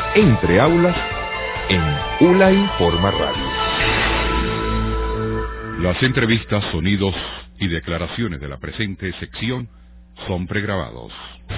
Entre Aulas en ULA Informa Radio. Las entrevistas, sonidos y declaraciones de la presente sección son pregrabados.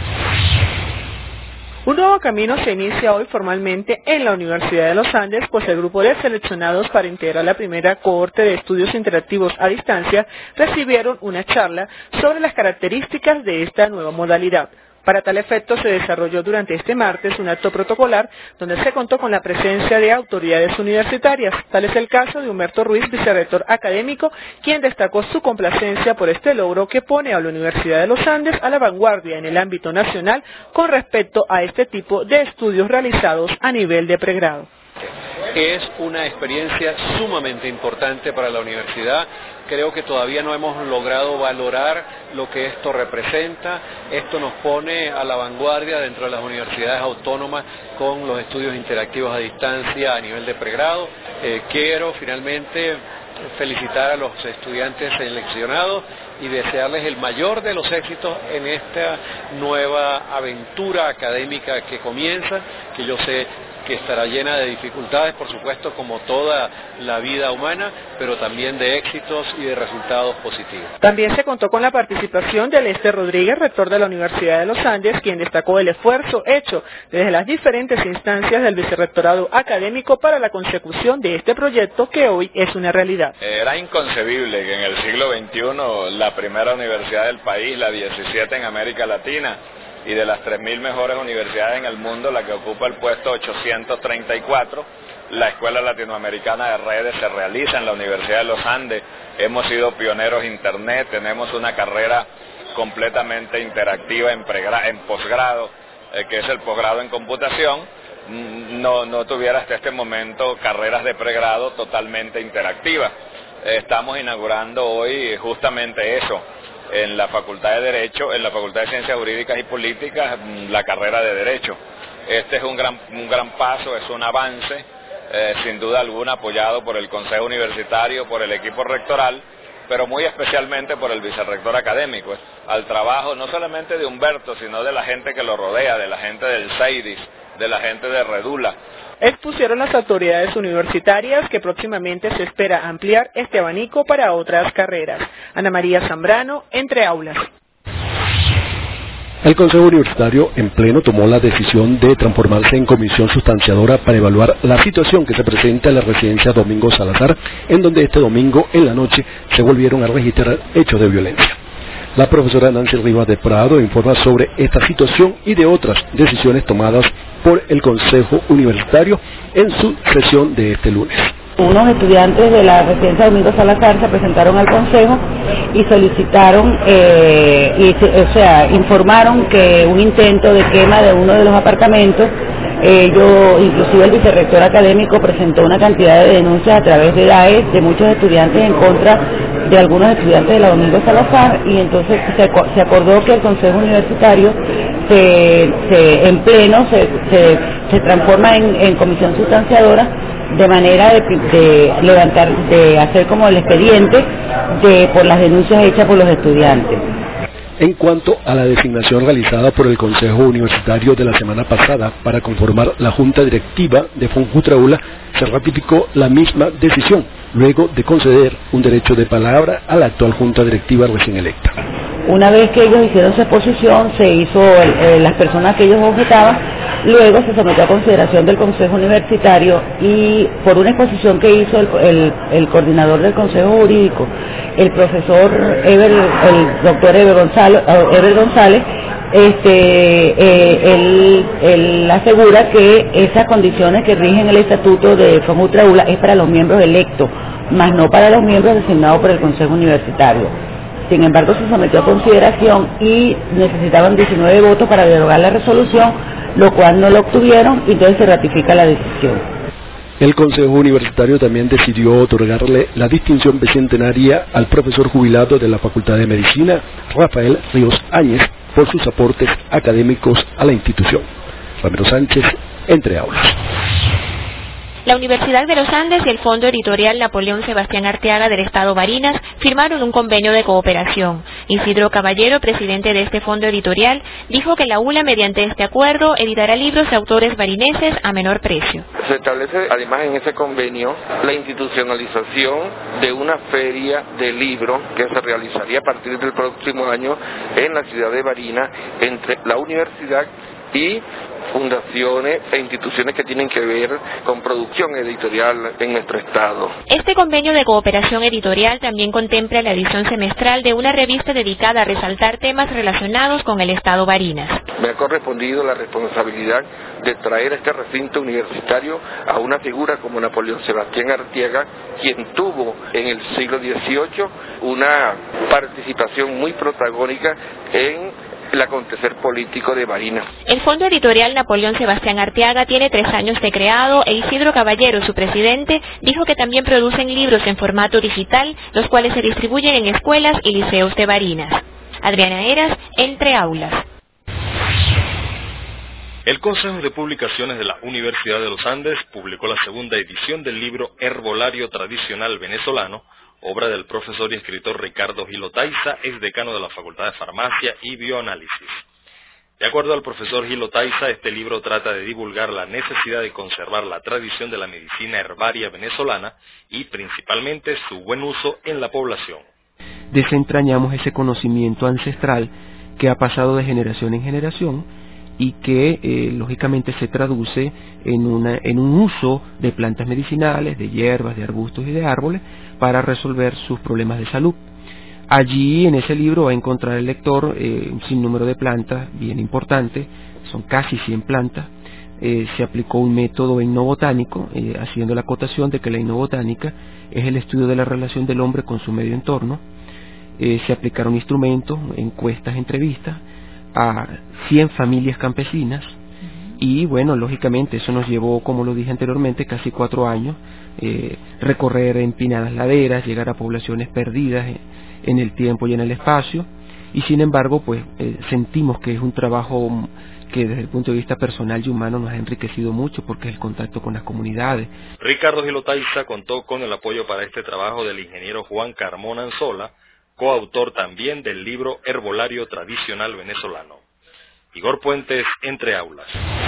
Un nuevo camino se inicia hoy formalmente en la Universidad de los Andes, pues el grupo de seleccionados para integrar la primera cohorte de estudios interactivos a distancia recibieron una charla sobre las características de esta nueva modalidad. Para tal efecto se desarrolló durante este martes un acto protocolar donde se contó con la presencia de autoridades universitarias. Tal es el caso de Humberto Ruiz, vicerrector académico, quien destacó su complacencia por este logro que pone a la Universidad de los Andes a la vanguardia en el ámbito nacional con respecto a este tipo de estudios realizados a nivel de pregrado. Es una experiencia sumamente importante para la universidad. Creo que todavía no hemos logrado valorar lo que esto representa. Esto nos pone a la vanguardia dentro de las universidades autónomas con los estudios interactivos a distancia a nivel de pregrado. Quiero finalmente felicitar a los estudiantes seleccionados y desearles el mayor de los éxitos en esta nueva aventura académica que comienza, que yo sé que estará llena de dificultades, por supuesto, como toda la vida humana, pero también de éxitos y de resultados positivos. También se contó con la participación de Lester Rodríguez, rector de la Universidad de los Andes, quien destacó el esfuerzo hecho desde las diferentes instancias del vicerrectorado académico para la consecución de este proyecto que hoy es una realidad. Era inconcebible que en el siglo XXI la primera universidad del país, la 17 en América Latina, y de las 3.000 mejores universidades en el mundo, la que ocupa el puesto 834, la Escuela Latinoamericana de Redes se realiza en la Universidad de los Andes. Hemos sido pioneros en Internet, tenemos una carrera completamente interactiva en posgrado, que es el posgrado en computación. No tuviera hasta este momento carreras de pregrado totalmente interactivas. Estamos inaugurando hoy justamente eso. En la Facultad de Derecho, en la Facultad de Ciencias Jurídicas y Políticas, la carrera de Derecho. Este es un gran paso, es un avance, sin duda alguna apoyado por el Consejo Universitario, por el equipo rectoral, pero muy especialmente por el vicerrector académico, al trabajo no solamente de Humberto, sino de la gente que lo rodea, de la gente del CEIDIS, de la gente de Redula. Expusieron las autoridades universitarias que próximamente se espera ampliar este abanico para otras carreras. Ana María Zambrano, Entre Aulas. El Consejo Universitario en pleno tomó la decisión de transformarse en comisión sustanciadora para evaluar la situación que se presenta en la residencia Domingo Salazar, en donde este domingo en la noche se volvieron a registrar hechos de violencia. La profesora Nancy Rivas de Prado informa sobre esta situación y de otras decisiones tomadas por el Consejo Universitario en su sesión de este lunes. Unos estudiantes de la residencia Domingo Salazar se presentaron al Consejo y solicitaron, informaron que un intento de quema de uno de los apartamentos. Inclusive el vicerrector académico presentó una cantidad de denuncias a través de DAES de muchos estudiantes en contra de algunos estudiantes de la Domingo Salazar, y entonces se acordó que el Consejo Universitario en pleno se transforma en comisión sustanciadora, de manera de hacer como el expediente por las denuncias hechas por los estudiantes. En cuanto a la designación realizada por el Consejo Universitario de la semana pasada para conformar la Junta Directiva de FUNJUTRAULA, se ratificó la misma decisión, luego de conceder un derecho de palabra a la actual Junta Directiva recién electa. Una vez que ellos hicieron su exposición, se hizo las personas que ellos objetaban, luego se sometió a consideración del Consejo Universitario, y por una exposición que hizo el coordinador del Consejo Jurídico, el profesor el doctor Eber González, él asegura que esas condiciones que rigen el estatuto de FUNJUTRAULA es para los miembros electos, más no para los miembros designados por el Consejo Universitario. Sin embargo, se sometió a consideración y necesitaban 19 votos para derogar la resolución, lo cual no lo obtuvieron, y entonces se ratifica la decisión. El Consejo Universitario también decidió otorgarle la distinción bicentenaria al profesor jubilado de la Facultad de Medicina, Rafael Ríos Áñez, por sus aportes académicos a la institución. Ramiro Sánchez, Entre Aulas. La Universidad de los Andes y el Fondo Editorial Napoleón Sebastián Arteaga del Estado Barinas firmaron un convenio de cooperación. Isidro Caballero, presidente de este fondo editorial, dijo que la ULA, mediante este acuerdo, editará libros de autores barineses a menor precio. Se establece además en ese convenio la institucionalización de una feria de libros que se realizaría a partir del próximo año en la ciudad de Barinas entre la universidad y fundaciones e instituciones que tienen que ver con producción editorial en nuestro estado. Este convenio de cooperación editorial también contempla la edición semestral de una revista dedicada a resaltar temas relacionados con el estado Barinas. Me ha correspondido la responsabilidad de traer a este recinto universitario a una figura como Napoleón Sebastián Arteaga, quien tuvo en el siglo XVIII una participación muy protagónica en el acontecer político de Barinas. El Fondo Editorial Napoleón Sebastián Arteaga tiene 3 años de creado e Isidro Caballero, su presidente, dijo que también producen libros en formato digital, los cuales se distribuyen en escuelas y liceos de Barinas. Adriana Heras, Entre Aulas. El Consejo de Publicaciones de la Universidad de los Andes publicó la segunda edición del libro Herbolario Tradicional Venezolano, obra del profesor y escritor Ricardo Gil Otaiza, ex decano de la Facultad de Farmacia y Bioanálisis. De acuerdo al profesor Gil Otaiza, este libro trata de divulgar la necesidad de conservar la tradición de la medicina herbaria venezolana y principalmente su buen uso en la población. Desentrañamos ese conocimiento ancestral que ha pasado de generación en generación y que lógicamente se traduce en un uso de plantas medicinales, de hierbas, de arbustos y de árboles para resolver sus problemas de salud. Allí en ese libro va a encontrar el lector un sinnúmero de plantas bien importante, son casi 100 plantas. Se aplicó un método etnobotánico, haciendo la acotación de que la etnobotánica es el estudio de la relación del hombre con su medio entorno. Se aplicaron instrumentos, encuestas, entrevistas a 100 familias campesinas y bueno, lógicamente eso nos llevó, como lo dije anteriormente, casi 4 años, recorrer empinadas laderas, llegar a poblaciones perdidas en el tiempo y en el espacio, y sin embargo pues sentimos que es un trabajo que desde el punto de vista personal y humano nos ha enriquecido mucho porque es el contacto con las comunidades. Ricardo Gil Otaiza contó con el apoyo para este trabajo del ingeniero Juan Carmona Anzola, coautor también del libro Herbolario Tradicional Venezolano. Igor Puentes, Entre Aulas.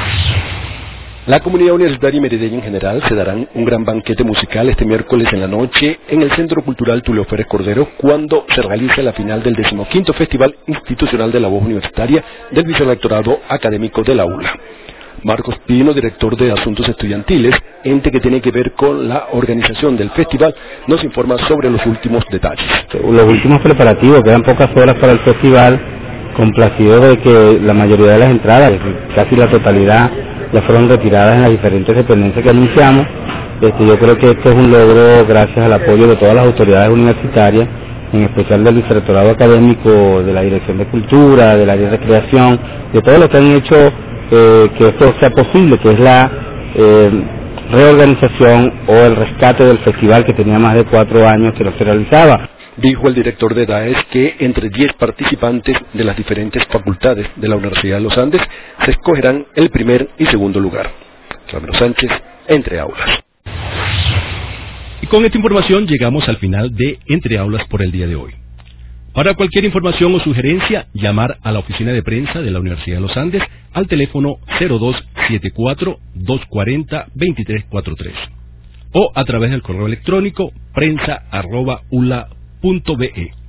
La comunidad universitaria y merideña en general se darán un gran banquete musical este miércoles en la noche en el Centro Cultural Tulio Férez Cordero cuando se realice la final del 15º Festival Institucional de la Voz Universitaria del Vicerrectorado Académico de la ULA. Marcos Pino, director de Asuntos Estudiantiles, ente que tiene que ver con la organización del festival, nos informa sobre los últimos detalles. Los últimos preparativos, quedan pocas horas para el festival, complacido de que la mayoría de las entradas, casi la totalidad, ya fueron retiradas en las diferentes dependencias que anunciamos. Yo creo que esto es un logro gracias al apoyo de todas las autoridades universitarias, en especial del Vicerrectorado Académico, de la Dirección de Cultura, del área de Recreación, de todo lo que han hecho que esto sea posible, que es la reorganización o el rescate del festival que tenía más de 4 años que no se realizaba. Dijo el director de DAES que entre 10 participantes de las diferentes facultades de la Universidad de los Andes se escogerán el primer y segundo lugar. Ramiro Sánchez, Entre Aulas. Y con esta información llegamos al final de Entre Aulas por el día de hoy. Para cualquier información o sugerencia, llamar a la oficina de prensa de la Universidad de los Andes al teléfono 0274-240-2343 o a través del correo electrónico prensa@ula.be.